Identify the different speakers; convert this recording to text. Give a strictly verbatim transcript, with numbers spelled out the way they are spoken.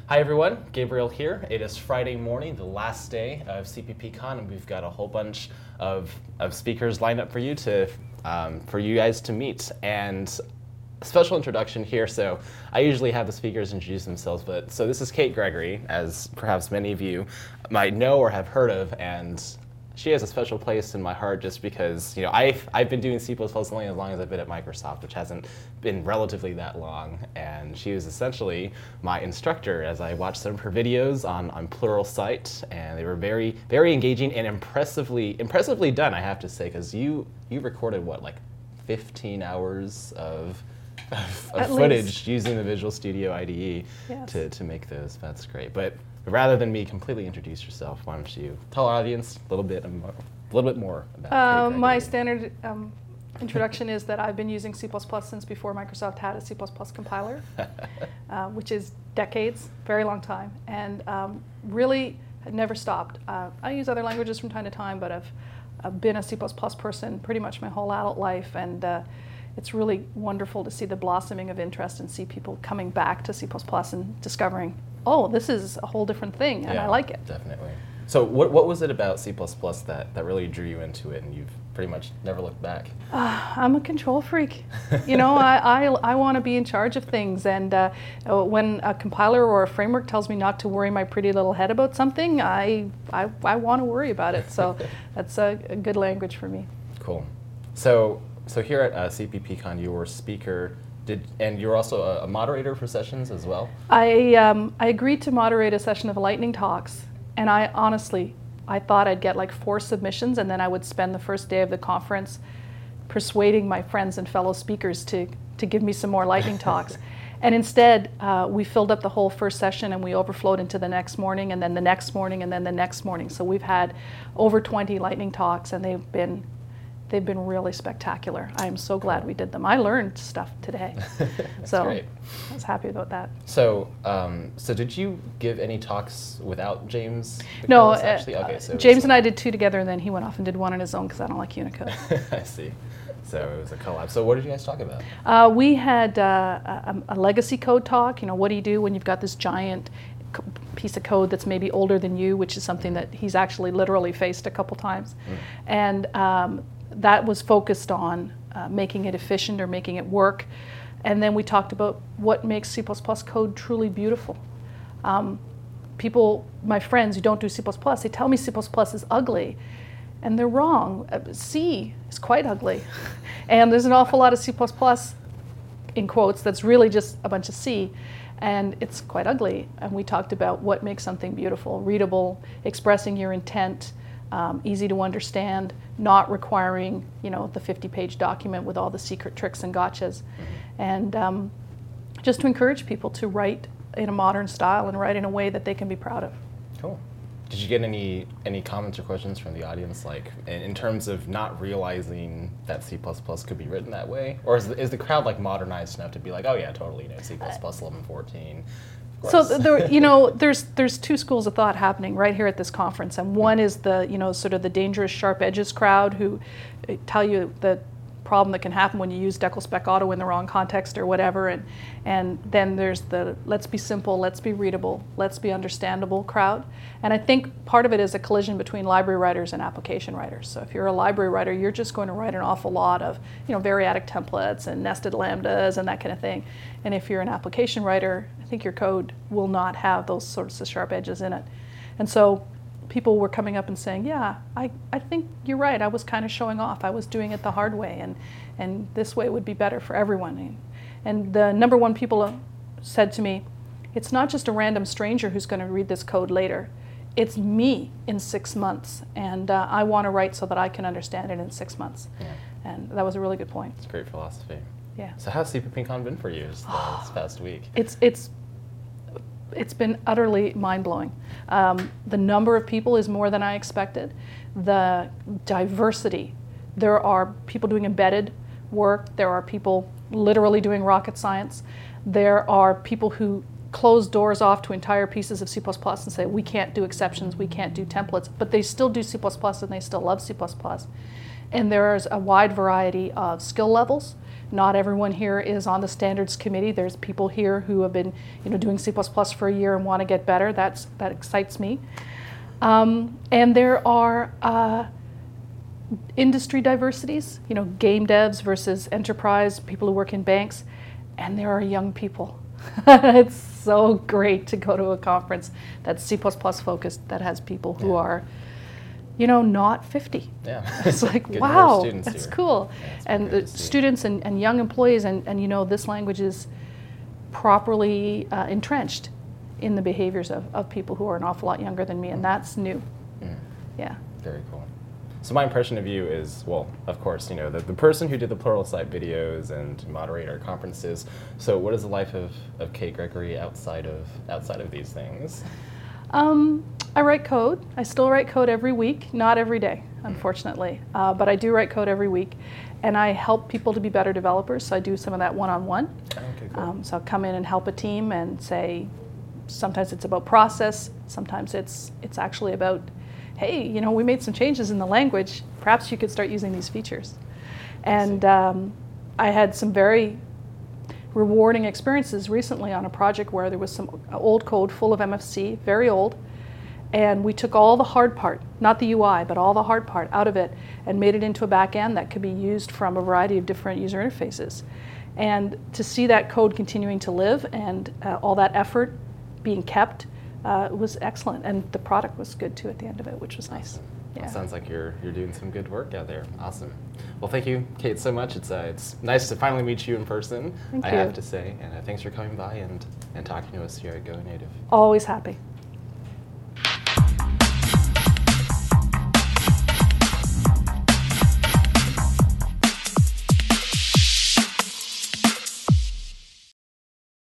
Speaker 1: Hi everyone, Gabriel here. It is Friday morning, the last day of C P P Con, and we've got a whole bunch of, of speakers lined up for you to um, for you guys to meet. And a special introduction here. So I usually have the speakers introduce themselves, but so this is Kate Gregory, as perhaps many of you might know or have heard of, and she has a special place in my heart just because, you know, I've, I've been doing C plus plus only as long as I've been at Microsoft, which hasn't been relatively that long. And she was essentially my instructor as I watched some of her videos on, on Pluralsight, and they were very, very engaging and impressively, impressively done, I have to say, because you, you recorded, what, like fifteen hours of, of, of footage least. Using the Visual Studio I D E yes. to, to make those. That's great. But rather than me completely introduce yourself, why don't you tell our audience a little bit, a little bit more about
Speaker 2: uh, my standard um, introduction is that I've been using C plus plus since before Microsoft had a C plus plus compiler, uh, which is decades, very long time, and um, really had never stopped. Uh, I use other languages from time to time, but I've, I've been a C plus plus person pretty much my whole adult life, and uh, it's really wonderful to see the blossoming of interest and see people coming back to C plus plus and discovering, oh, this is a whole different thing, and
Speaker 1: yeah,
Speaker 2: I like it.
Speaker 1: Definitely. So what, what was it about C plus plus that, that really drew you into it and you've pretty much never looked back?
Speaker 2: Uh, I'm a control freak. You know, I, I, I want to be in charge of things, and uh, when a compiler or a framework tells me not to worry my pretty little head about something, I, I, I want to worry about it. So that's a, a good language for me.
Speaker 1: Cool. So, so here at uh, C P P Con, you were a speaker. Did, and you're also a, a moderator for sessions as well?
Speaker 2: I, um, I agreed to moderate a session of Lightning Talks, and I honestly, I thought I'd get like four submissions, and then I would spend the first day of the conference persuading my friends and fellow speakers to, to give me some more Lightning Talks. And instead, uh, we filled up the whole first session, and we overflowed into the next morning, and then the next morning, and then the next morning. So we've had over twenty Lightning Talks, and they've been They've been really spectacular. I'm so glad we did them. I learned stuff today.
Speaker 1: That's
Speaker 2: so
Speaker 1: great.
Speaker 2: I was happy about that.
Speaker 1: So, um, so did you give any talks without James?
Speaker 2: No,
Speaker 1: McCullis, actually?
Speaker 2: uh,
Speaker 1: okay, so
Speaker 2: James and I did two together, and then he went off and did one on his own because I don't like Unicode.
Speaker 1: I see. So it was a collab. So what did you guys talk about?
Speaker 2: Uh, we had uh, a, a legacy code talk. You know, what do you do when you've got this giant piece of code that's maybe older than you, which is something that he's actually literally faced a couple times. Mm. And um, that was focused on uh, making it efficient or making it work. And then we talked about what makes C plus plus code truly beautiful. Um, people, my friends who don't do C plus plus, they tell me C plus plus is ugly, and they're wrong. Uh, C is quite ugly. And there's an awful lot of C plus plus, in quotes, that's really just a bunch of C, and it's quite ugly. And we talked about what makes something beautiful, readable, expressing your intent, Um, easy to understand, not requiring, you know, the fifty page document with all the secret tricks and gotchas. Mm-hmm. And um, just to encourage people to write in a modern style and write in a way that they can be proud of.
Speaker 1: Cool. Did you get any any comments or questions from the audience, like in, in terms of not realizing that C plus plus could be written that way? Or is the, is the crowd like modernized enough to be like, oh yeah, totally, you know, C plus plus eleven fourteen?
Speaker 2: So there, you know, there's there's two schools of thought happening right here at this conference, and one is the, you know, sort of the dangerous sharp edges crowd who tell you the problem that can happen when you use DeclSpec Auto in the wrong context or whatever, and and then there's the let's be simple, let's be readable, let's be understandable crowd. And I think part of it is a collision between library writers and application writers. So if you're a library writer, you're just going to write an awful lot of, you know, variadic templates and nested lambdas and that kind of thing. And if you're an application writer, I think your code will not have those sorts of sharp edges in it. And so people were coming up and saying, yeah, I, I think you're right. I was kind of showing off. I was doing it the hard way, and, and this way would be better for everyone. And, and the number one people said to me, it's not just a random stranger who's going to read this code later. It's me in six months, and uh, I want to write so that I can understand it in six months. Yeah. And that was a really good point.
Speaker 1: It's great philosophy.
Speaker 2: Yeah.
Speaker 1: So how's C P P Con been for you this, uh, this past week?
Speaker 2: It's it's it's been utterly mind-blowing. Um, the number of people is more than I expected. The diversity. There are people doing embedded work. There are people literally doing rocket science. There are people who close doors off to entire pieces of C plus plus and say, we can't do exceptions, we can't do templates, but they still do C plus plus and they still love C plus plus. And there's a wide variety of skill levels. Not everyone here is on the standards committee. There's people here who have been, you know, doing C plus plus for a year and want to get better. That's, that excites me. Um, and there are uh, industry diversities, you know, game devs versus enterprise, people who work in banks, and there are young people. It's so great to go to a conference that's C plus plus focused, that has people who
Speaker 1: Yeah.
Speaker 2: are, you know, not fifty.
Speaker 1: Yeah.
Speaker 2: It's like,
Speaker 1: Good
Speaker 2: wow,
Speaker 1: students
Speaker 2: that's
Speaker 1: here.
Speaker 2: cool.
Speaker 1: Yeah, it's
Speaker 2: And
Speaker 1: great
Speaker 2: the
Speaker 1: to see.
Speaker 2: students and, and young employees, and, and you know, this language is properly uh, entrenched in the behaviors of, of people who are an awful lot younger than me, and that's new.
Speaker 1: Mm.
Speaker 2: Yeah.
Speaker 1: Very cool. So my impression of you is, well, of course, you know, the, the person who did the Pluralsight videos and moderate our conferences. So what is the life of, of Kate Gregory outside of outside of these things?
Speaker 2: Um, I write code. I still write code every week, not every day, unfortunately, uh, but I do write code every week, and I help people to be better developers. So I do some of that one-on-one.
Speaker 1: Okay, cool.
Speaker 2: Um, so I'll come in and help a team and say, sometimes it's about process, sometimes it's it's actually about, hey, you know, we made some changes in the language. Perhaps you could start using these features. And um, I had some very rewarding experiences recently on a project where there was some old code full of M F C, very old, and we took all the hard part, not the U I, but all the hard part out of it and made it into a back end that could be used from a variety of different user interfaces. And to see that code continuing to live and uh, all that effort being kept uh, was excellent, and the product was good too at the end of it, which was nice.
Speaker 1: Awesome.
Speaker 2: Yeah.
Speaker 1: Well, sounds like you're you're doing some good work out there. Awesome. Well, thank you, Kate, so much. It's uh, it's nice to finally meet you in person.
Speaker 2: Thank
Speaker 1: I
Speaker 2: you.
Speaker 1: have to say, and uh, thanks for coming by and and talking to us here at Go Native.
Speaker 2: Always happy.